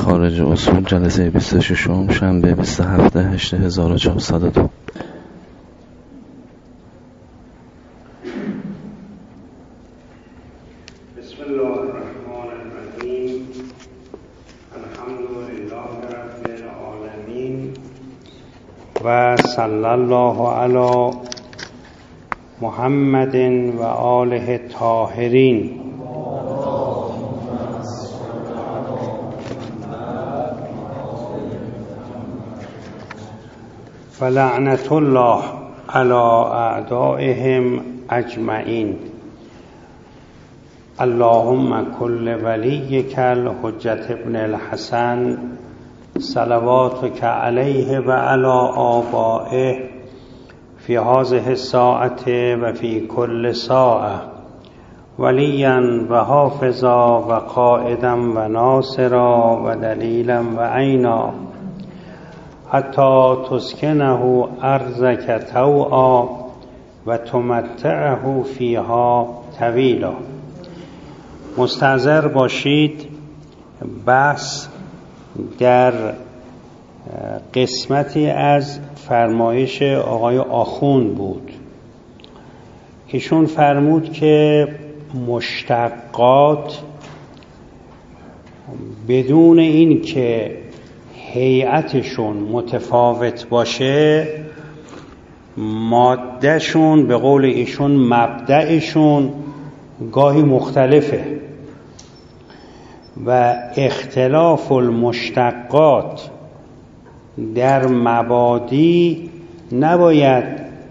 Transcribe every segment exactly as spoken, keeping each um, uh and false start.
خارج اصول، جلسه بیست و شش شنبه بیست و هفت هشت هزار و چهارصد و دو. بسم الله الرحمن الرحیم. الحمد لله رب العالمین و صلی الله علی محمد و آله الطاهرین. فلعنت الله علی اعدائهم اجمعین. اللهم کل ولیک الحجة ابن الحسن صلواتک علیه و علی آبائه فی هذه الساعة و فی کل ساعة ولیا و حافظا و قائدا و ناصرا و دلیلا و عینا حتی تسکنه ارضک طوعا و تمتعه فیها طویلا. مستحضر باشید بحث در قسمتی از فرمایش آقای آخوند بود که ایشون فرمود که مشتقات بدون این که هیئتشون متفاوت باشه، مادهشون به قول ایشون مبدأشون گاهی مختلفه و اختلاف المشتقات در مبادی نباید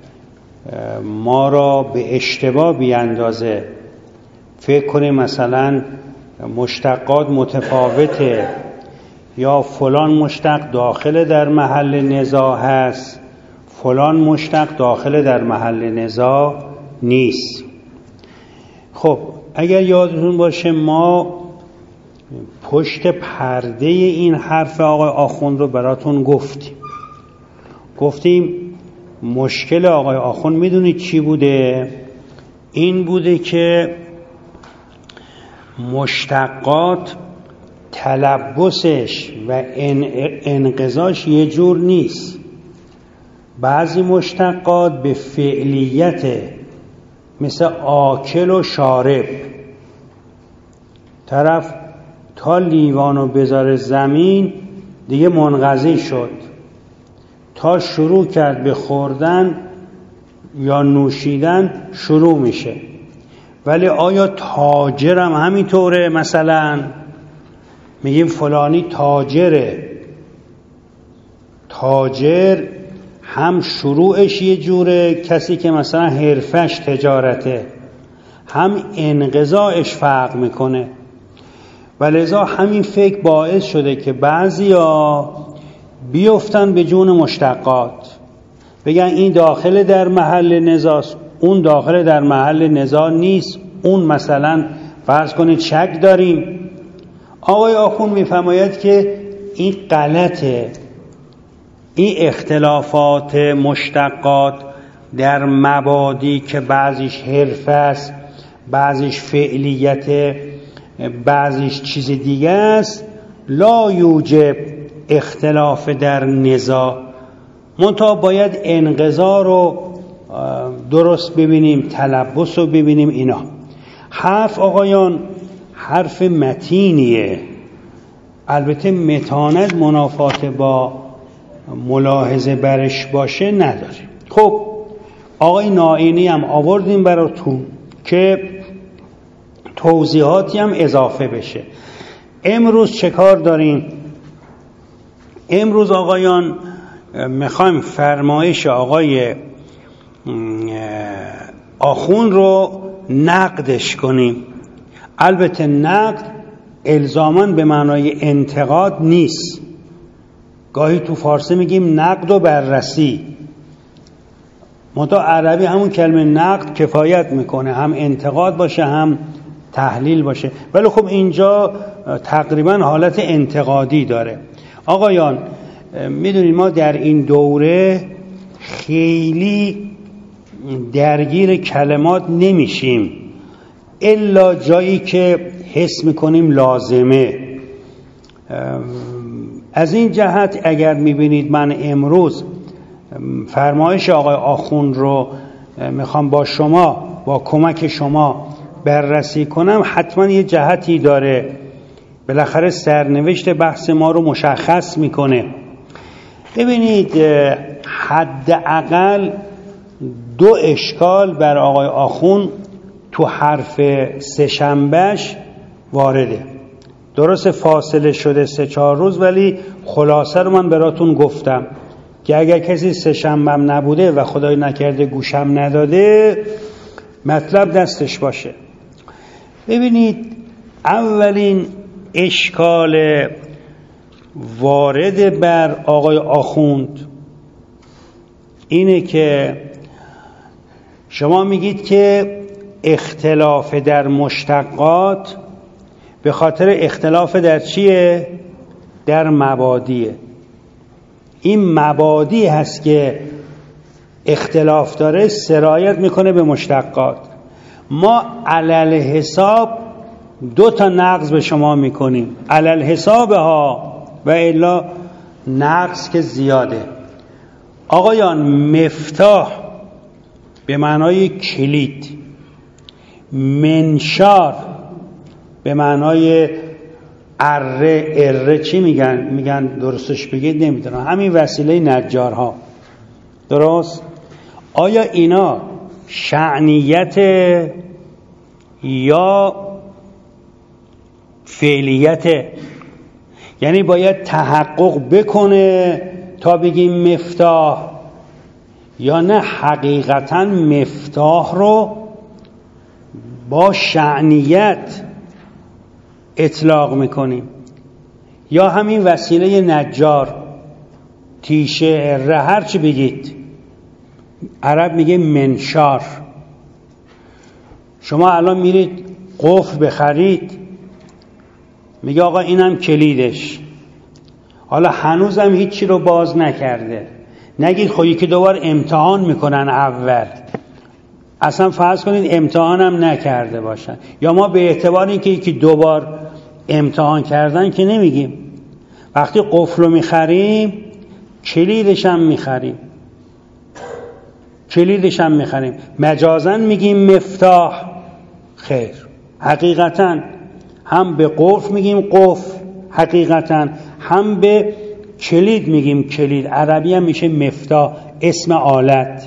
ما را به اشتباه بیاندازه. فکر کنیم مثلا مشتقات متفاوته یا فلان مشتق داخل در محل نزاع هست، فلان مشتق داخل در محل نزاع نیست. خب اگر یادتون باشه ما پشت پرده این حرف آقای آخوند رو براتون گفتیم گفتیم مشکل آقای آخوند میدونید چی بوده؟ این بوده که مشتقات تلبسش و انقضاش یه جور نیست. بعضی مشتقات به فعلیت، مثل آکل و شارب، طرف تا لیوانو بذاره زمین دیگه منقضی شد، تا شروع کرد به خوردن یا نوشیدن شروع میشه. ولی آیا تاجر هم همینطوره؟ مثلا میگیم فلانی تاجره، تاجر هم شروعش یه جوره، کسی که مثلا حرفش تجارته، هم انقضاعش فرق میکنه. ولذا همین فکر باعث شده که بعضیا بیفتن به جون مشتقات، بگن این داخل در محل نزاع، اون داخل در محل نزاع نیست. اون مثلا فرض کنید شک داریم. آقای آخوند میفرماید که این غلطه. این اختلافات مشتقات در مبادی که بعضیش حرفه است، بعضیش فعلیت، بعضیش چیز دیگه است، لا یوجب اختلاف در نزاع. منتها باید انقضا رو درست ببینیم، تلبس رو ببینیم. اینا حرف آقایان حرف متینیه، البته متانت منافات با ملاحظه برش باشه نداره. خب آقای نائینی هم آوردیم براتون که توضیحاتی هم اضافه بشه. امروز چه کار داریم؟ امروز آقایان میخوایم فرمایش آقای آخوند رو نقدش کنیم. البته نقد الزاماً به معنای انتقاد نیست. گاهی تو فارسی میگیم نقد و بررسی، منتها عربی همون کلمه نقد کفایت میکنه، هم انتقاد باشه هم تحلیل باشه. ولی خب اینجا تقریبا حالت انتقادی داره. آقایان میدونید ما در این دوره خیلی درگیر کلمات نمیشیم الا جایی که حس میکنیم لازمه. از این جهت اگر میبینید من امروز فرمایش آقای آخوند رو میخوام با شما با کمک شما بررسی کنم، حتما یه جهتی داره، بالاخره سرنوشت بحث ما رو مشخص میکنه. ببینید حداقل دو اشکال بر آقای آخوند تو حرف سه‌شنبهش وارده. درست فاصله شده سه چهار روز، ولی خلاصه رو من براتون گفتم که اگر کسی سه‌شنبهم نبوده و خدای نکرده گوشم نداده، مطلب دستش باشه. ببینید اولین اشکال وارد بر آقای آخوند اینه که شما میگید که اختلاف در مشتقات به خاطر اختلاف در چیه؟ در مبادیه. این مبادی هست که اختلاف داره، سرایت میکنه به مشتقات. ما علل حساب دو تا نقض به شما میکنیم، علل حساب ها و الا نقض که زیاده. آقایان مفتاح به معنای کلید، منشار به معنای اره، اره چی میگن؟ میگن درستش بگید نمیدونم، همین وسیله نجارها. درست؟ آیا اینا شعنیت یا فعلیت؟ یعنی باید تحقق بکنه تا بگیم مفتاح، یا نه حقیقتا مفتاح رو با شعنیت اطلاق میکنیم؟ یا همین وسیله نجار، تیشه، اره، هر چی بگید، عرب میگه منشار. شما الان میرید قفل بخرید، میگه آقا اینم کلیدش، حالا هنوزم هیچی رو باز نکرده. نگید خب یکی دوبار امتحان میکنن اول، اصلا فرض کنید امتحانم نکرده باشن، یا ما به اعتبار اینکه یکی دوبار امتحان کردن که نمیگیم. وقتی قفل رو میخریم کلیدش هم میخریم، کلیدش هم میخریم، مجازاً میگیم مفتاح. خیر، حقیقتاً هم به قفل میگیم قفل، حقیقتاً هم به کلید میگیم کلید. عربی هم میشه مفتاح، اسم آلت،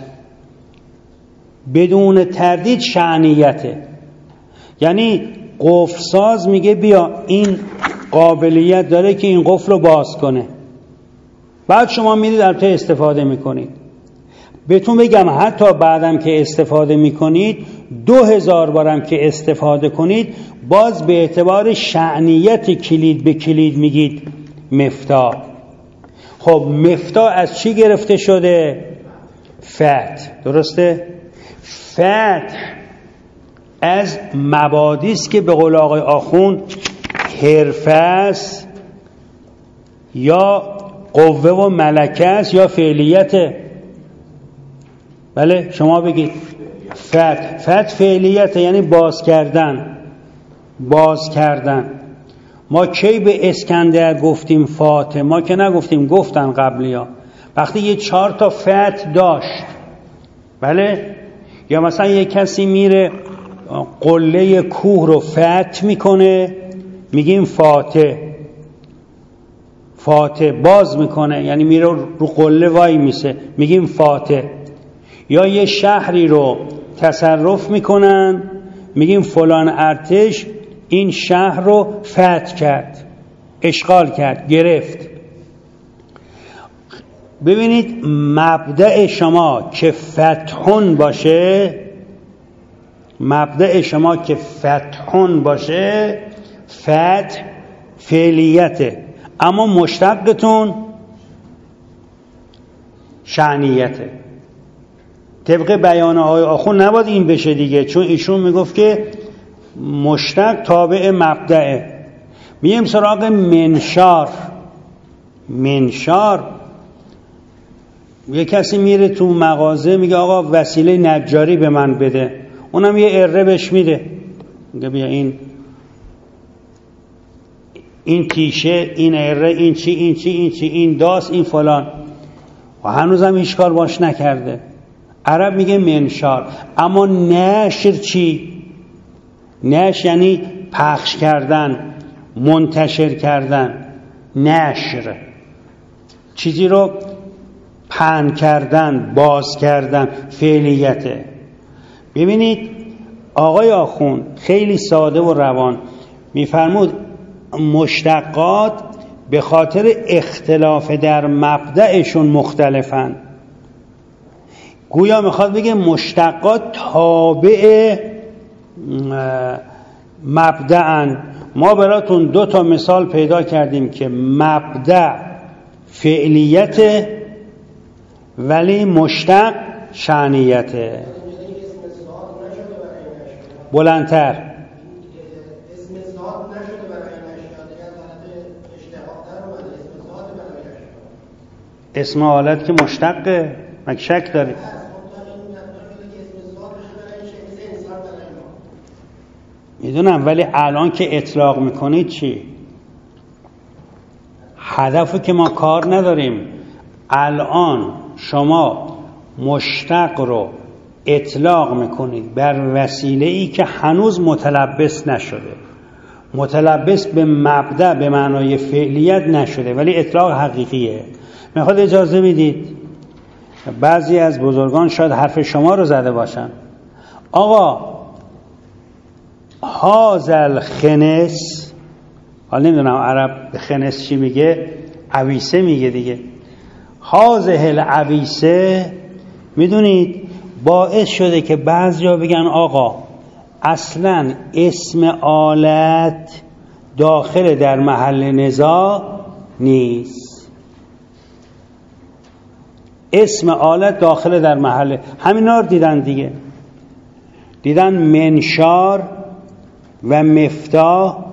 بدون تردید شعنیته. یعنی قفل ساز میگه بیا این قابلیت داره که این قفل رو باز کنه، بعد شما میرید البته استفاده میکنید. بهتون بگم حتی بعدم که استفاده میکنید، دو هزار بارم که استفاده کنید، باز به اعتبار شعنیت کلید به کلید میگید مفتاح. خب مفتاح از چی گرفته شده؟ فتح، درسته؟ فتح از مبادی است که به قول آقای آخوند حرفه است یا قوه و ملکه است یا فعلیته. بله شما بگید. فتح، فتح فعلیته، یعنی باز کردن، باز کردن. ما کی به اسکندر گفتیم فاتح؟ ما که نگفتیم، گفتن قبلی ها وقتی یه چهار تا فتح داشت. بله، یا مثلا یه کسی میره قله کوه رو فتح میکنه، میگیم فاتح. فاتح باز میکنه، یعنی میره رو قله وای میسه، میگیم فاتح. یا یه شهری رو تصرف میکنن، میگیم فلان ارتش این شهر رو فتح کرد، اشغال کرد، گرفت. ببینید مبدأ شما که فتحون باشه، مبدأ شما که فتحون باشه، فتح فعلیته، اما مشتقتون شعنیته. طبق بیان آقای آخوند نباید این بشه دیگه، چون ایشون میگفت که مشتق تابع مبدأه. میگیم سراغ منشار. منشار یه کسی میره تو مغازه میگه آقا وسیله نجاری به من بده، اونم یه اره بهش میده، میگه بیا این این تیشه، این اره، این چی، این چی، این چی، این داس، این فلان، و هنوزم هیچ کار باش نکرده. عرب میگه منشار. اما نشر چی؟ نشر یعنی پخش کردن، منتشر کردن. نشر چیزی رو پهن کردن، باز کردن، فعلیته. ببینید آقای آخوند خیلی ساده و روان میفرمود مشتقات به خاطر اختلاف در مبدأشون مختلفن. گویا میخواد بگه مشتقات تابع مبدأن. ما براتون دو تا مثال پیدا کردیم که مبدأ فعلیت ولی مشتق شأنیته. بلندتر. اسم ذات نشده برای اشیاء، دیگه از حالت اشتقاق در اومده. اسم ذات برای اشیاء، اسم حالت که مشتقه، مگه شک داری؟ میدونم، ولی الان که اطلاق میکنید چی؟ هدفو که ما کار نداریم. الان شما مشتق رو اطلاق میکنید بر وسیله‌ای که هنوز متلبس نشده. متلبس به مبدأ به معنای فعلیت نشده، ولی اطلاق حقیقیه. میخواد اجازه بدید بعضی از بزرگان شاید حرف شما رو زده باشن. آقا هازل خنس، حالا نمیدونم عرب خنس چی میگه، عویسه میگه دیگه. هازه العویسه، میدونید باعث شده که بعضیا بگن آقا اصلا اسم آلت داخل در محل نزاع نیست. اسم آلت داخل در محل، همینا رو دیدن دیگه. دیدن منشار و مفتاح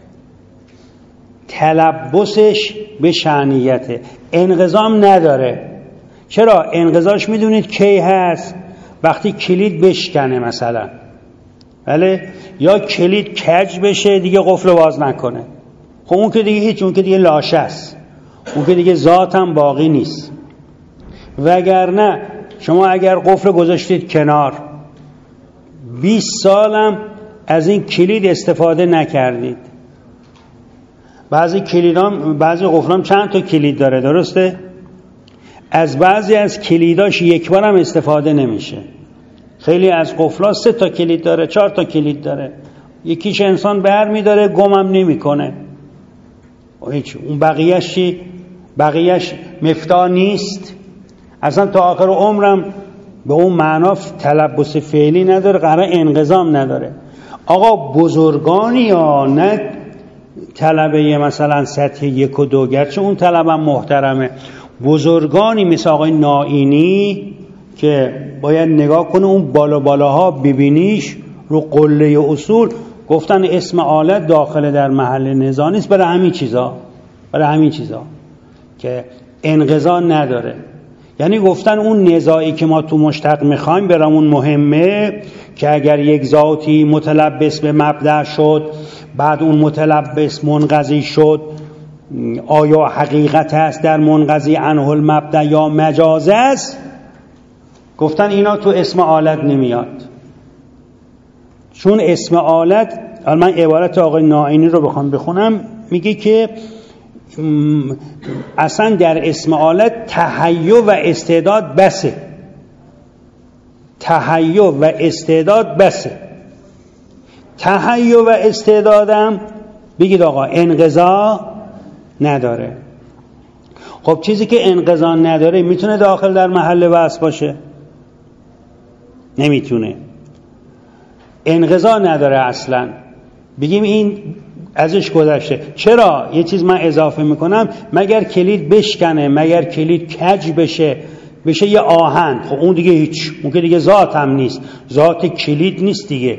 تلبسش به شأنیته، انقضام نداره. چرا؟ انقضاش میدونید کی هست؟ وقتی کلید بشکنه مثلا، بله، یا کلید کج بشه دیگه قفل باز نکنه. خب اون که دیگه هیچ، اون که دیگه لاشه است، اون که دیگه ذات هم باقی نیست. وگرنه شما اگر قفل گذاشتید کنار، بیست سالم از این کلید استفاده نکردید. بعضی کلیدام، بعضی قفلام چند تا کلید داره، درسته؟ از بعضی از کلیداش یک بار هم استفاده نمیشه. خیلی از قفلا سه تا کلید داره، چهار تا کلید داره. یکیش انسان بر میداره گمم نمیکنه. هیچ، اون بقیه‌اش چی؟ بقیه‌اش مفتاح نیست. اصلا تا آخر عمرم به اون معنا تلبس فعلی نداره، قرار انقضام نداره. آقا بزرگانی یا نه طلبه مثلا سطح یک و دو، گرچه اون طلبه محترمه، بزرگانی مثل آقای نائینی که باید نگاه کنه اون بالا بالاها ببینیش رو قله اصول، گفتن اسم آلت داخل در محل نزاع نیست. برای همین چیزا برای همین چیزا که انقضا نداره. یعنی گفتن اون نزاعی که ما تو مشتق میخوایم برامون مهمه که اگر یک ذاتی متلبس به مبدأ شد، بعد اون متلبس منقضی شد، آیا حقیقت است در منقضی عنه المبدأ یا مجاز است؟ گفتن اینا تو اسم آلت نمیاد، چون اسم آلت، من عبارت آقای نائینی رو بخوام بخونم، میگه که اصلا در اسم آلت تهیع و استعداد بسه. تهیع و استعداد بسه. تهیع و استعدادم بگید آقا انقضا نداره. خب چیزی که انقضا نداره میتونه داخل در محل وصف باشه؟ نمیتونه. انقضا نداره اصلا، بگیم این ازش گذشته. چرا؟ یه چیز من اضافه میکنم، مگر کلید بشکنه، مگر کلید کج بشه، بشه یه آهن، خب اون دیگه هیچ، اون که دیگه ذات هم نیست، ذات کلید نیست دیگه.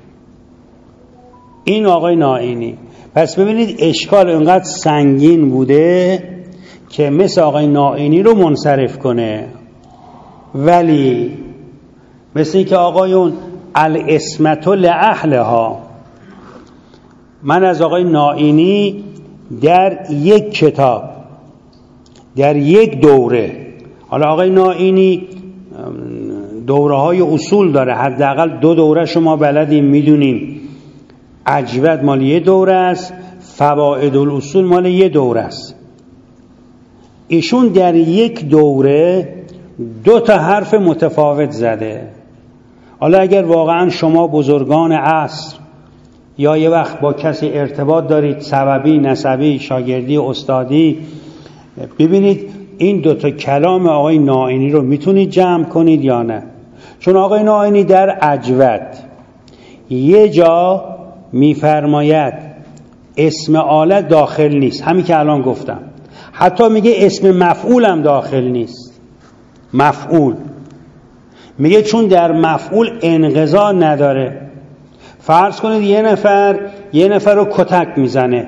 این آقای نائینی. پس ببینید اشکال اینقدر سنگین بوده که مثل آقای نائینی رو منصرف کنه، ولی مثل که آقایون الاسمت لأهلها، من از آقای نائینی در یک کتاب، در یک دوره، حالا آقای نائینی دوره های اصول داره، حداقل دو دوره شما بلدیم میدونیم، عجوت مال یه دوره است، فوائد الاصول مال یه دوره است. ایشون در یک دوره دو تا حرف متفاوت زده. حالا اگر واقعا شما بزرگان عصر یا یه وقت با کسی ارتباط دارید، سببی، نسبی، شاگردی، استادی، ببینید این دو تا کلام آقای نائینی رو میتونید جمع کنید یا نه. چون آقای نائینی در عجوت یه جا میفرماید اسم آلت داخل نیست، همین که الان گفتم. حتی میگه اسم مفعول هم داخل نیست. مفعول میگه چون در مفعول انقضا نداره. فرض کنید یه نفر یه نفر رو کتک میزنه،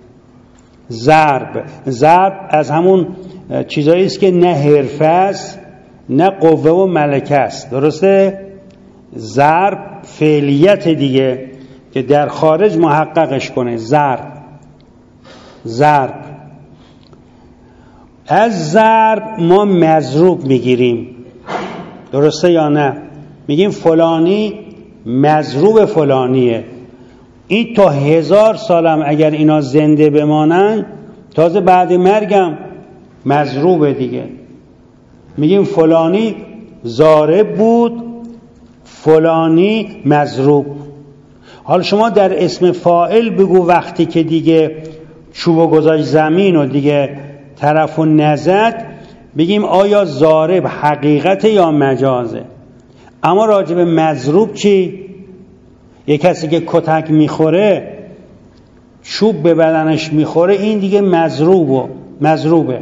ضرب ضرب از همون چیزایی است که نه حرفه است نه قوه و ملکه است، درسته؟ ضرب فعلیت دیگه که در خارج محققش کنه. ضرب ضرب از ضرب ما مضروب میگیریم، درسته یا نه؟ میگیم فلانی مضروب فلانیه. این تا هزار سالم اگر اینا زنده بمانن، تازه بعد مرگم مضروبه دیگه. میگیم فلانی ضارب بود، فلانی مضروب. حالا شما در اسم فاعل بگو وقتی که دیگه چوبو گذاشت زمین و دیگه طرفو نزد، بگیم آیا ضارب حقیقت یا مجازه. اما راجب مضروب چی؟ یک کسی که کتک میخوره، چوب به بدنش میخوره، این دیگه مضروبه مضروبه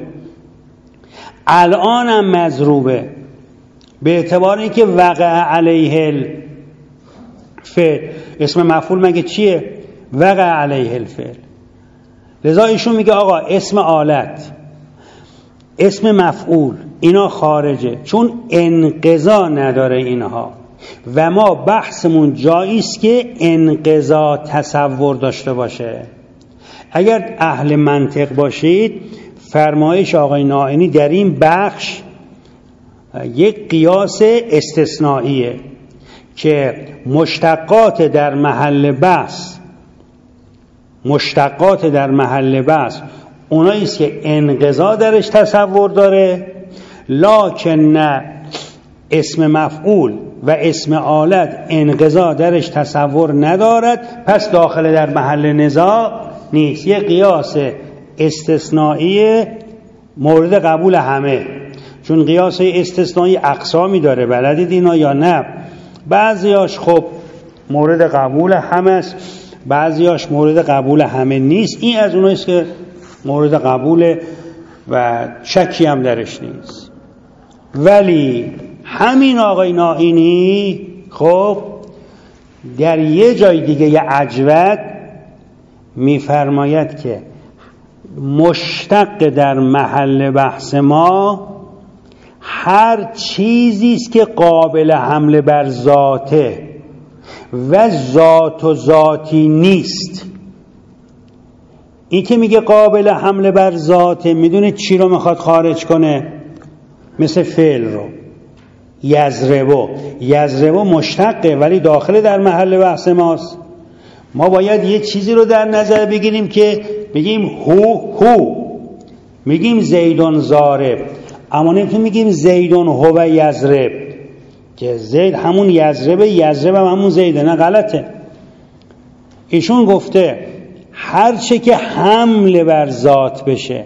الان هم مضروبه، به اعتبار اینکه وقع علیه الفعل. اسم مفعول مگه چیه؟ وقع علیه الفعل. لذا ایشون میگه آقا اسم آلت، اسم مفعول، اینا خارجه چون انقضا نداره اینها. و ما بحثمون جایی است که انقضا تصور داشته باشه. اگر اهل منطق باشید، فرمایش آقای نائینی در این بخش یک قیاس استثنائیه که مشتقات در محل بحث مشتقات در محل بحث اونایی است که انقضا درش تصور داره، لکن نه اسم مفعول و اسم آلت انقضا درش تصور ندارد، پس داخل در محل نزاع نیست. یه قیاس استثنایی مورد قبول همه. چون قیاس استثنایی اقسامی داره، بلدید اینا یا نه؟ بعضیاش خب مورد قبول همه است، بعضیاش مورد قبول همه نیست. این از اوناییست که مورد قبول و شکی هم درش نیست. ولی همین آقای نائینی خب در یه جای دیگه یه عجوت میفرماید که مشتق در محل بحث ما هر چیزی است که قابل حمل بر ذاته و ذات و ذاتی نیست. این که میگه قابل حمل بر ذاته، میدونه چی رو میخواد خارج کنه؟ مثل فعل رو. یضربو یضربو مشتقه ولی داخل در محل بحث ماست. ما باید یه چیزی رو در نظر بگیریم که بگیم هو هو، میگیم زیدون ضارب، اما نمیتونیم میگیم زیدون هو یضرب که زید همون یضربه، یضرب هم همون زیده. نه، غلطه. ایشون گفته هر چه که حمل بر ذات بشه،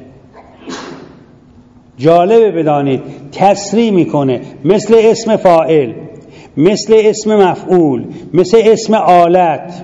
جالبه بدانید تسریع میکنه، مثل اسم فاعل، مثل اسم مفعول، مثل اسم آلت.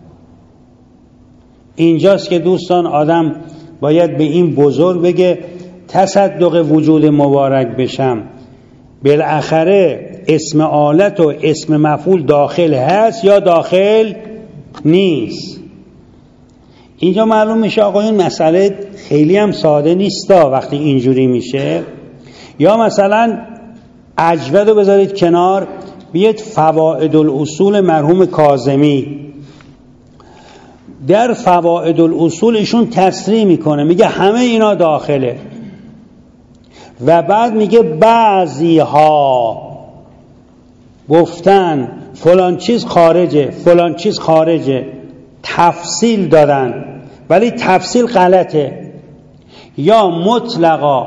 اینجاست که دوستان آدم باید به این بزرگ بگه تصدق وجود مبارک بشم، بالاخره اسم آلت و اسم مفعول داخل هست یا داخل نیست. اینجا معلوم میشه آقایون مسئله خیلی هم ساده نیستا وقتی اینجوری میشه. یا مثلا عجوه رو بذارید کنار، بیاید فوائد الاصول مرحوم کاظمی در فواید الاصول ایشون تصریح میکنه، میگه همه اینا داخله و بعد میگه بعضی ها گفتن فلان چیز خارجه، فلان چیز خارجه، تفصیل دادن ولی تفصیل غلطه، یا مطلقا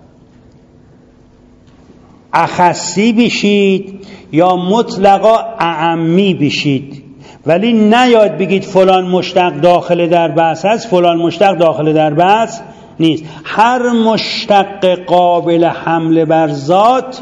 اخصی بشید یا مطلقا اعمی بشید، ولی نیاد بگید فلان مشتق داخل در بحث هست، فلان مشتق داخل در بحث نیست. هر مشتق قابل حمل بر ذات،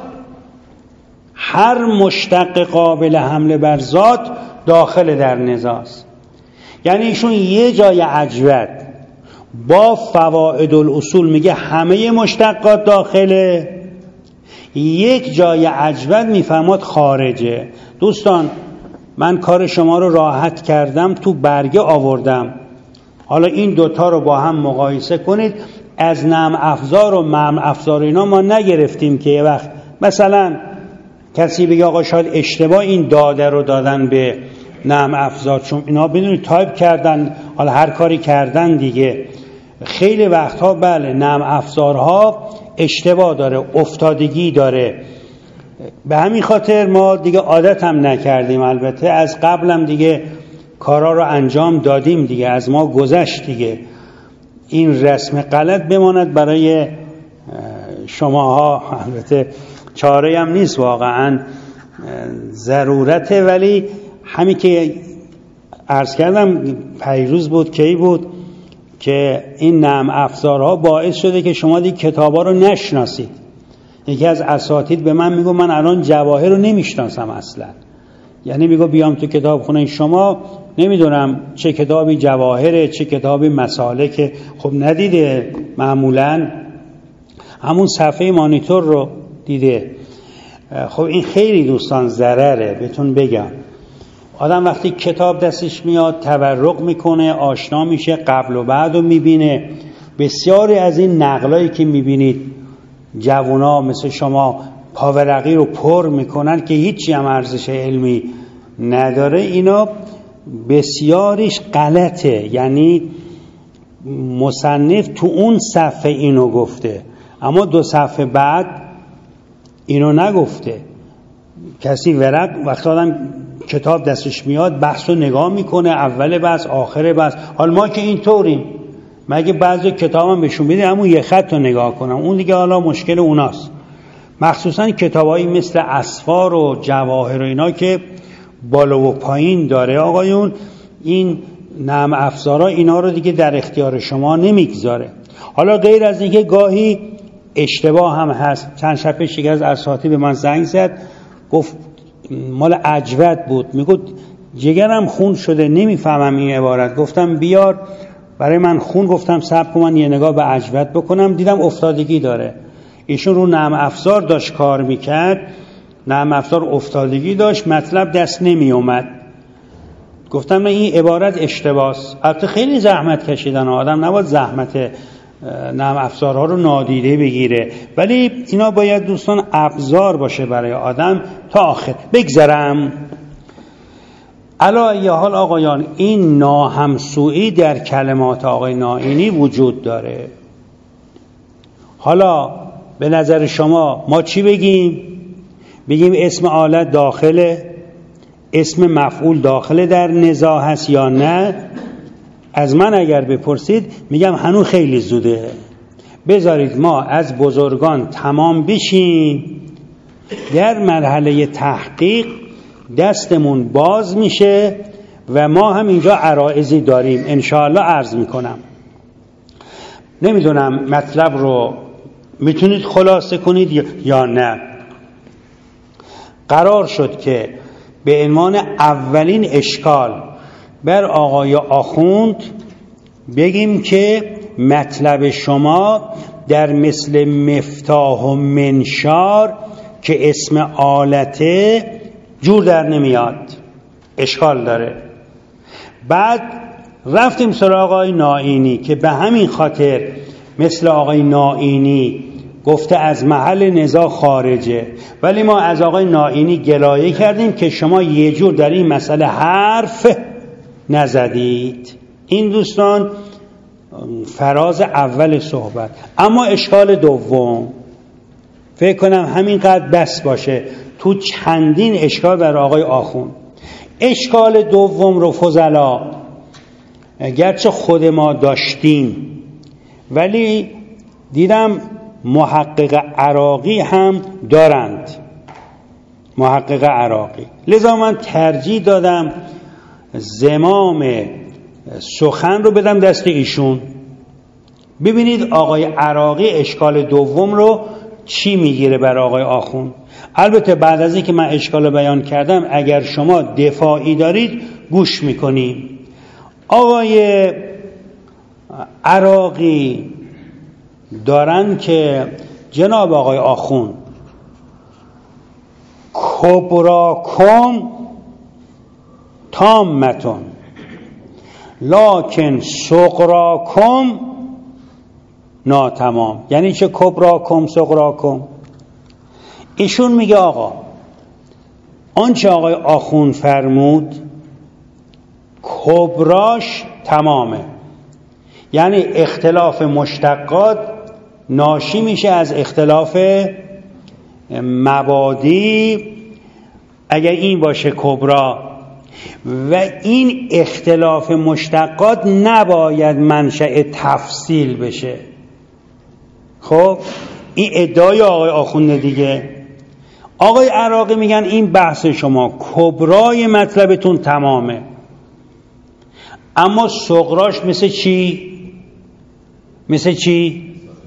هر مشتق قابل حمل بر ذات داخل در نزاست. یعنی ایشون یه جای عجوت با فواید الاصول میگه همه مشتقات داخله، یک جای عجوت میفهمد خارجه. دوستان من کار شما رو راحت کردم، تو برگه آوردم، حالا این دوتا رو با هم مقایسه کنید. از نعم افزار و معنی افزار اینا ما نگرفتیم که یه وقت مثلا کسی بگه آقا شاید اشتباه این داده رو دادن به نعم افزار، چون اینا بدونید تایپ کردن، حالا هر کاری کردن دیگه. خیلی وقتها بله نعم افزارها اشتباه داره، افتادگی داره، به همین خاطر ما دیگه عادت هم نکردیم. البته از قبلم دیگه کارا رو انجام دادیم دیگه، از ما گذشت دیگه. این رسم غلط بماند برای شماها، البته چاره هم نیست، واقعا ضرورته. ولی همین که عرض کردم پیروز بود کی بود که این نعم افزارها باعث شده که شما دیگه کتابا رو نشناسید. یکی از اساتید به من میگه من الان جواهر رو نمیشناسم اصلا، یعنی میگه بیام تو کتابخونه شما نمیدونم چه کتابی جواهره، چه کتابی مسالکه. خب ندیده، معمولا همون صفحه مانیتور رو دیده. خب این خیلی دوستان ضرره. بهتون بگم آدم وقتی کتاب دستش میاد تورق میکنه، آشنا میشه، قبل و بعد رو میبینه. بسیاری از این نقلایی که میبینید جوونا مثل شما پاورقی رو پر میکنن که هیچی هم ارزش علمی نداره، اینا بسیاریش غلطه. یعنی مصنف تو اون صفحه اینو گفته اما دو صفحه بعد اینو نگفته. کسی ورق وقتی آدم کتاب دستش میاد بحث رو نگاه میکنه، اول بحث آخر بحث. حالا ما که اینطوریم، مگه بعضی کتاب هم بهشون بده همون یه خط رو نگاه کنم، اون دیگه حالا مشکل اوناست. مخصوصا کتابایی مثل اسفار و جواهر و اینا که بالا و پایین داره آقایون، این نعم افزارا اینا رو دیگه در اختیار شما نمیگذاره. حالا غیر از اینکه گاهی اشتباه هم هست. چند شب پیش یک از اساتید به من زنگ زد گفت مال عجوت بود، میگفت جگرم خون شده نمیفهمم این عبارت. گفتم بیار برای من خون، گفتم صبر کن من یه نگاه به عجوت بکنم. دیدم افتادگی داره. ایشون رو نعم افزار داشت کار میکرد، نعم افزار افتادگی داشت، مطلب دست نمی اومد. گفتم نه این عبارت اشتباهه. البته خیلی زحمت کشیدن، آدم نباید زحمت نعم افزارها رو نادیده بگیره، ولی اینا باید دوستان ابزار باشه برای آدم تا آخر. بگذرم علی حال آقایان، این ناهمسویی در کلمات آقای نائینی وجود داره. حالا به نظر شما ما چی بگیم؟ بگیم اسم آلت داخله، اسم مفعول داخله در نزاع هست یا نه؟ از من اگر بپرسید میگم هنوز خیلی زوده، بذارید ما از بزرگان تمام بشیم، در مرحله تحقیق دستمون باز میشه و ما هم اینجا عرائضی داریم انشاءالله عرض میکنم. نمیدونم مطلب رو میتونید خلاصه کنید یا نه. قرار شد که به عنوان اولین اشکال بر آقای آخوند بگیم که مطلب شما در مثل مفتاح و منشار که اسم آلته جور در نمیاد، اشکال داره. بعد رفتیم سراغ آقای نائینی که به همین خاطر مثل آقای نائینی گفته از محل نزاع خارجه، ولی ما از آقای نائینی گلایه کردیم که شما یه جور در این مسئله حرف نزدید. این دوستان فراز اول صحبت. اما اشکال دوم فکر کنم همینقدر بس باشه تو چندین اشکال برای آقای آخوند. اشکال دوم رو فضلا گرچه خود ما داشتیم ولی دیدم محقق عراقی هم دارند، محقق عراقی. لذا من ترجیح دادم زمام سخن رو بدم دست ایشون. ببینید آقای عراقی اشکال دوم رو چی میگیره برای آقای آخوند. البته بعد از اینکه من اشکال بیان کردم اگر شما دفاعی دارید گوش میکنیم. آقای عراقی دارن که جناب آقای آخوند کبراکم تامتون لکن صغراکم ناتمام. یعنی چه کبراکم صغراکم؟ ایشون میگه آقا آنچه آقای آخوند فرمود کبراش تمامه، یعنی اختلاف مشتقات ناشی میشه از اختلاف مبادی اگر این باشه کبرا، و این اختلاف مشتقات نباید منشأ تفصیل بشه. خب این ادعای آقای آخوند دیگه. آقای عراقی میگن این بحث شما کبرای مطلبتون تمامه، اما صغراش مثل چی؟ مثل چی؟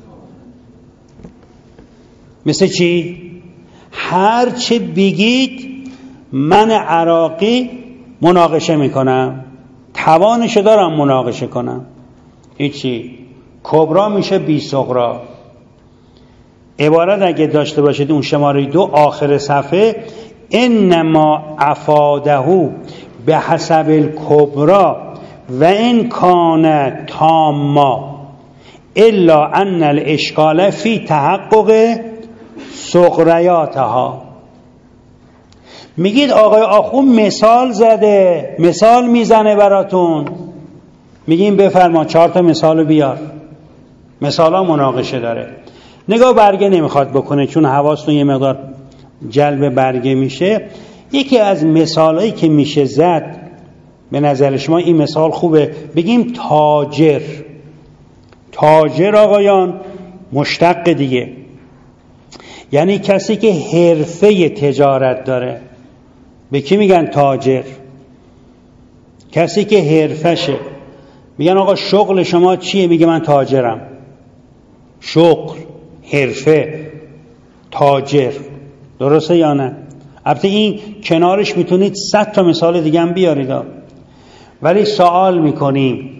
مثل چی؟ هر چه بگید من عراقی مناقشه میکنم، توانشو دارم مناقشه کنم. هیچی. کبرا میشه بی صغرا. عبارت اگه داشته باشید اون شماره دو آخر صفحه انما افاده به حسب الکبرا و این کان تاما الا ان الاشکال فی تحقق صغریاتها. میگید آقای آخوند مثال زده، مثال میزنه براتون، میگیم بفرما چهار تا مثالو بیار. مثالا مناقشه داره. نگاه برگه نمیخواد بکنه چون حواستون یه مقدار جلب برگه میشه. یکی از مثالایی که میشه زد به نظر شما این مثال خوبه، بگیم تاجر. تاجر آقایان مشتق دیگه، یعنی کسی که حرفه تجارت داره. به کی میگن تاجر؟ کسی که حرفشه. میگن آقا شغل شما چیه؟ میگه من تاجرم. شغل، حرفه، تاجر. درسته یا نه؟ البته این کنارش میتونید صد تا مثال دیگه هم بیارید، ولی سوال میکنیم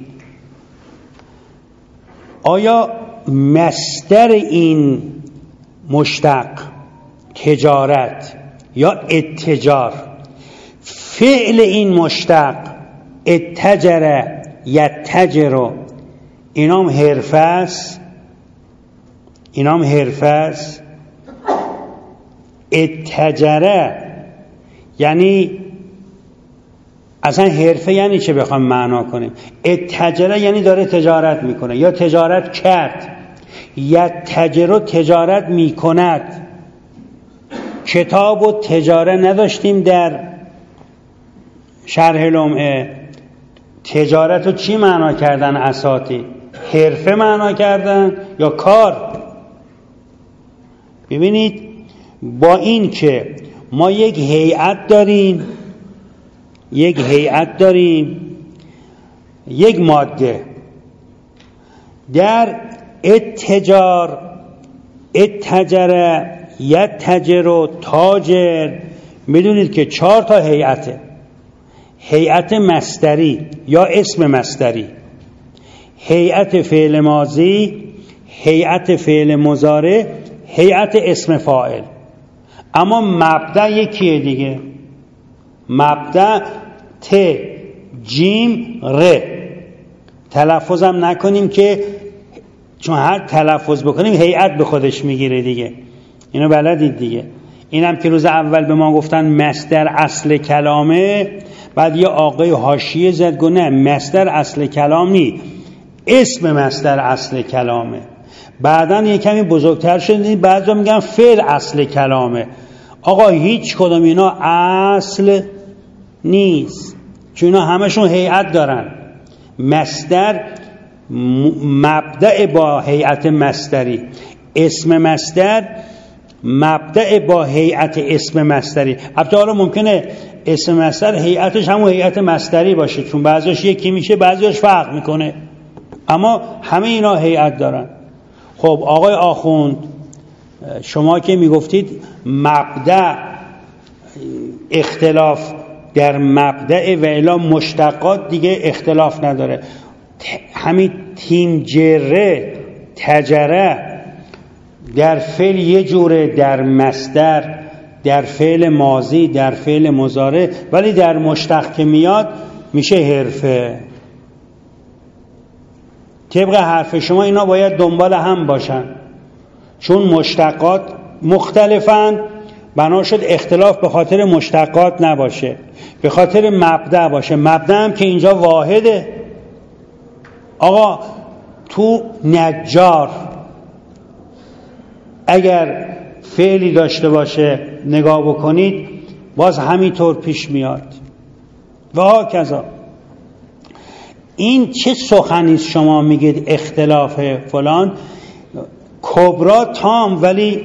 آیا مصدر این مشتق تجارت یا اتجار، فعل این مشتق اتجر یتجر، اینام حرفه است؟ اینام حرفه است؟ اتجره یعنی اصلا حرفه یعنی چه بخوام معنا کنیم؟ اتجره یعنی داره تجارت میکنه یا تجارت کرد. یتجر تجارت میکند. کتاب و تجاره نداشتیم در شرح لمعه؟ تجارت رو چی معنا کردن اساطی؟ حرفه معنا کردن یا کار؟ ببینید با این که ما یک هیئت داریم، یک هیئت داریم، یک ماده در اتجار، اتجر، یتجر و تاجر، میدونید که چهار تا هیئته. هیئت مصدری یا اسم مصدری، هیئت فعل ماضی، هیئت فعل مضارع، هیئت اسم فاعل. اما مبدأ یکیه دیگه. مبدأ ت جیم ر. تلفظم نکنیم که چون هر تلفظ بکنیم هیئت به خودش میگیره دیگه. اینو بلدید دیگه. اینم که روز اول به ما گفتن مصدر اصل کلامه، بعد یه آقای حاشیه زد گفت نه مصدر اصل کلام نی، اسم مصدر اصل کلامه. بعدن یه کمی بزرگتر شد بعضا میگن فعل اصل کلامه. آقا هیچ کدوم اینا اصل نیست، چون اینا همشون هیئت دارن. مصدر مبدأ با هیئت مصدری، اسم مصدر مبدأ با هیئت اسم مصدری. البته حالا ممکنه اسم مصدر هیئتش همون هیئت مصدری باشه، چون بعضیش یکی میشه بعضیش فرق میکنه، اما همه اینا هیئت دارن. خب آقای آخوند، شما که میگفتید مبدأ اختلاف در مبدأ و الا مشتقات دیگه اختلاف نداره، همین تیم جره تجره در فعل یه جوره، در مصدر، در فعل ماضی، در فعل مضارع، ولی در مشتق که میاد میشه حرفه. طبق حرف شما اینا باید دنبال هم باشن، چون مشتقات مختلفن، بنا شد اختلاف به خاطر مشتقات نباشه، به خاطر مبدأ باشه. مبدأ هم که اینجا واحده. آقا تو نجار اگر فعلی داشته باشه نگاه بکنید باز همینطور پیش میاد و ها کذا. این چه سخنیست شما میگید اختلاف فلان؟ کبرا تام ولی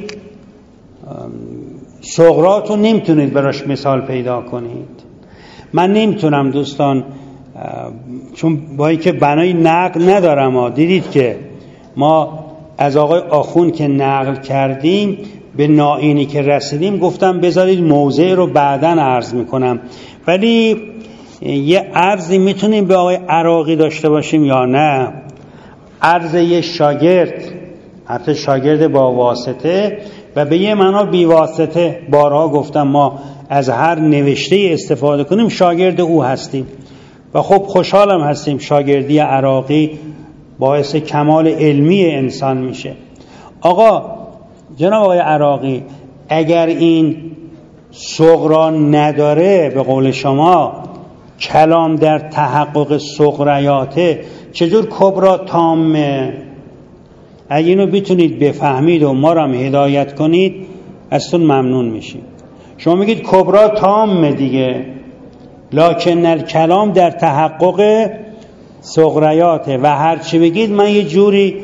صغراتو نمیتونید براش مثال پیدا کنید. من نمیتونم دوستان، چون با اینکه بنای نقل ندارم ها. دیدید که ما از آقای آخوند که نقل کردیم به نائینی که رسیدیم گفتم بذارید موضع رو بعداً عرض میکنم، ولی یه عرضی میتونیم به آقای عراقی داشته باشیم یا نه. عرض یه شاگرد، حتی شاگرد با واسطه و به یه معنا بی واسطه. بارها گفتم ما از هر نوشته استفاده کنیم شاگرد او هستیم و خب خوشحالم هستیم شاگردی عراقی باعث کمال علمی انسان میشه. آقا جناب آقای عراقی، اگر این صغرا نداره، به قول شما کلام در تحقق صغریاته، چجور کبرا تامه؟ اگه اینو بتونید بفهمید و ما رو هم هدایت کنید ازتون ممنون میشیم. شما میگید کبرا تامه دیگه، لکن الکلام در تحقق صغریاته و هر چی بگید من یه جوری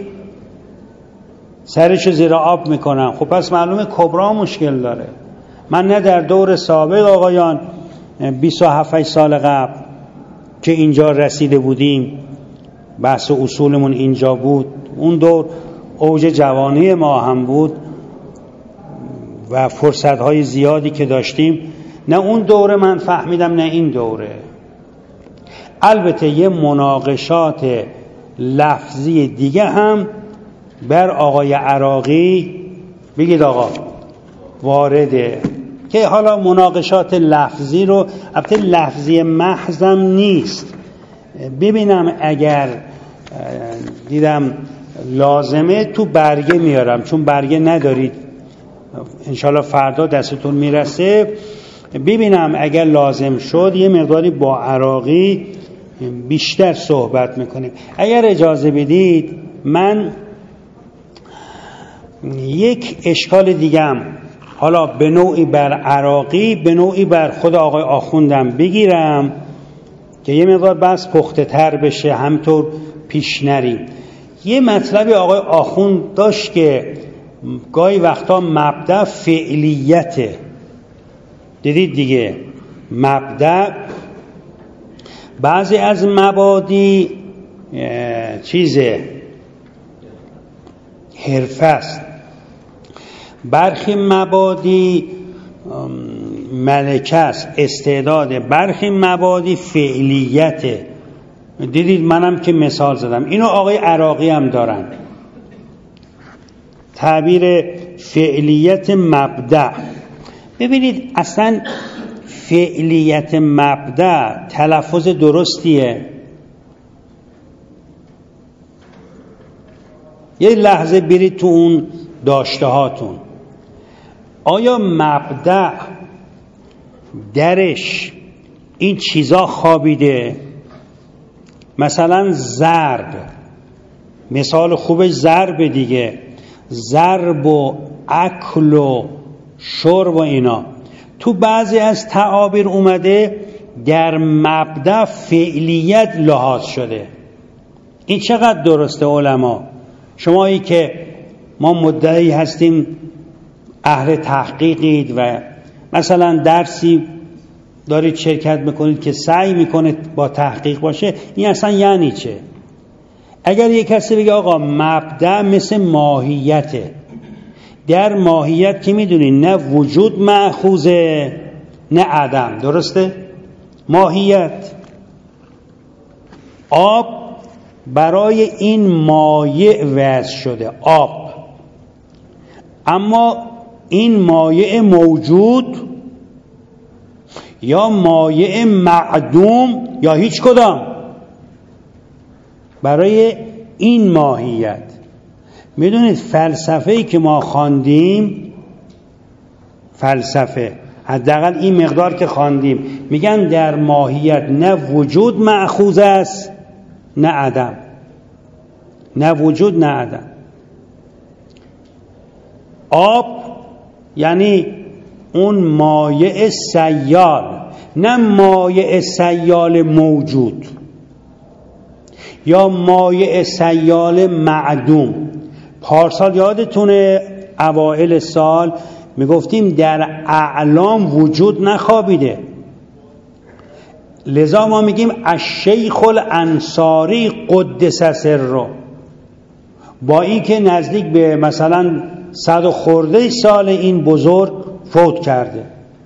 سرشو زیر آب میکنم. خب پس معلومه کبرا مشکل داره. من نه در دور سابق آقایان بیست و هفت سال قبل که اینجا رسیده بودیم، بحث اصولمون اینجا بود، اون دور اوج جوانی ما هم بود و فرصتهای زیادی که داشتیم، نه اون دوره من فهمیدم نه این دوره. البته یه مناقشات لفظی دیگه هم بر آقای عراقی بگید آقا وارده، که حالا مناقشات لفظی رو، البته لفظی محضم نیست، ببینم اگر دیدم لازمه تو برگه میارم، چون برگه ندارید انشالله فردا دستتون میرسه. ببینم اگر لازم شد یه مقداری با عراقی بیشتر صحبت میکنیم. اگر اجازه بدید من یک اشکال دیگم حالا به نوعی بر عراقی به نوعی بر خود آقای آخوندم بگیرم که یه مقدار بس پخته تر بشه، همطور پیش نریم. یه مطلبی آقای آخوند داشت که گاهی وقتا مبدأ فعلیته. دیدید دیگه مبدأ بعضی از مبادی چیزه حرفه است، برخی مبادی ملکه است، استعداده، برخی مبادی فعلیته. دیدید منم که مثال زدم، اینو آقای عراقی هم دارن، تعبیر فعلیت مبدأ. ببینید اصلا فعلیت مبدأ تلفظ درستیه؟ یه لحظه برید تو اون داشته هاتون، آیا مبدأ درش این چیزا خوابیده. مثلا ضرب، مثال خوبش ضرب دیگه، ضرب و اکل و شرب و اینا. تو بعضی از تعابیر اومده در مبدأ فعلیت لحاظ شده. این چقدر درسته علما؟ شمایی که ما مدعی هستیم اهل تحقیقید و مثلا درسی دارید شرکت میکنید که سعی میکنید با تحقیق باشه، این اصلا یعنی چه؟ اگر یک کسی بگه آقا مبدأ مثل ماهیته، در ماهیت که میدونید نه وجود مأخوذه نه عدم، درسته؟ ماهیت آب برای این مایع وضع شده، آب، اما این مایع موجود یا مایع معدوم یا هیچ کدام، برای این ماهیت. میدونید فلسفه‌ای که ما خواندیم، فلسفه حداقل این مقدار که خواندیم، میگن در ماهیت نه وجود مأخوذ است نه عدم، نه وجود نه عدم. آب یعنی اون مایع سیال، نه مایع سیال موجود یا مایع سیال معدوم. پارسال یادتونه اوائل سال میگفتیم در اعلام وجود نخوابیده، لذا ما میگیم الشیخ الانصاری قدس سره، با این که نزدیک به مثلا صد و خورده سال این بزرگ فوت کرده،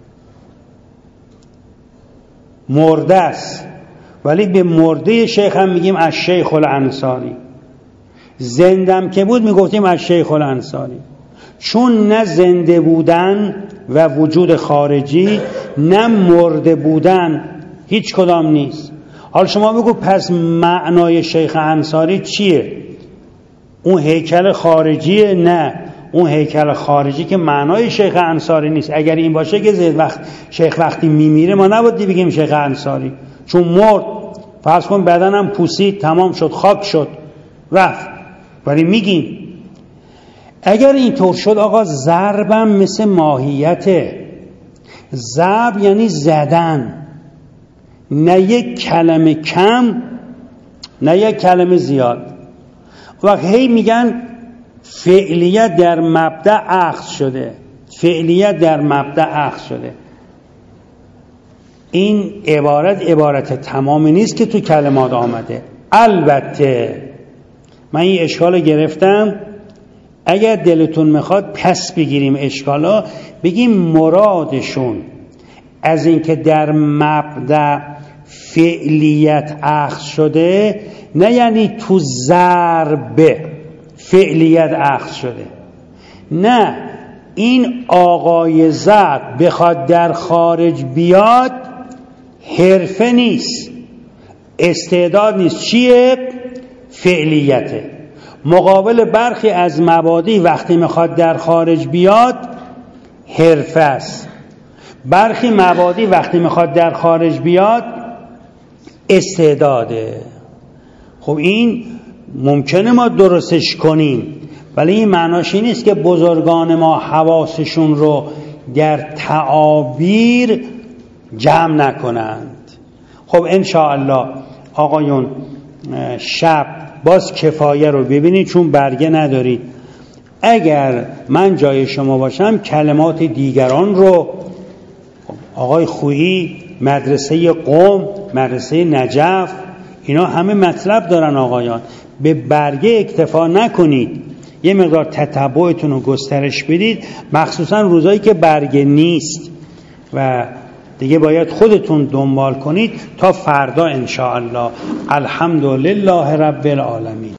مرده است، ولی به مرده شیخ هم میگیم الشیخ الانصاری. زندم که بود میگفتیم الشیخ الانصاری، چون نه زنده بودن و وجود خارجی نه مرده بودن هیچ کدام نیست. حالا شما بگو پس معنای شیخ انصاری چیه؟ اون هیکل خارجیه؟ نه، اون هیکل خارجی که معنای شیخ انصاری نیست. اگر این باشه که زید وقت شیخ وقتی میمیره ما نبودی بگیم شیخ انصاری، چون مرد، فرض کن بدنم پوسید، تمام شد، خاک شد، رفت، ولی میگیم. اگر اینطور شد آقا ضربم مثل ماهیته. ضرب یعنی زدن، نه یک کلمه کم نه یک کلمه زیاد. وقت هی میگن فعلیت در مبدأ اخذ شده، فعلیت در مبدأ اخذ شده. این عبارت عبارت تمامی نیست که تو کلمات آمده. البته من این اشکال گرفتم، اگر دلتون میخواد پس بگیریم اشکالا، بگیم مرادشون از اینکه در مبدأ فعلیت اخذ شده نه یعنی تو ضرب فعلیت اخذ شده، نه، این آقای ضرب بخواد در خارج بیاد حرفه نیست، استعداد نیست، چیه؟ فعلیته. مقابل برخی از مبادی وقتی میخواد در خارج بیاد حرفه است، برخی مبادی وقتی میخواد در خارج بیاد استعداده. خب این ممکنه ما درستش کنیم، ولی این معناش این نیست که بزرگان ما حواسشون رو در تعابیر جمع نکنند. خب انشاءالله آقایون شب باز کفایه رو ببینید، چون برگه ندارید. اگر من جای شما باشم کلمات دیگران رو، آقای خویی مدرسه قم، مدرسه نجف، اینا همه مطلب دارن آقایان، به برگه اکتفا نکنید، یه مقدار تتبعتون رو گسترش بدید، مخصوصا روزایی که برگه نیست و دیگه باید خودتون دنبال کنید تا فردا انشاءالله. الحمدلله رب العالمین.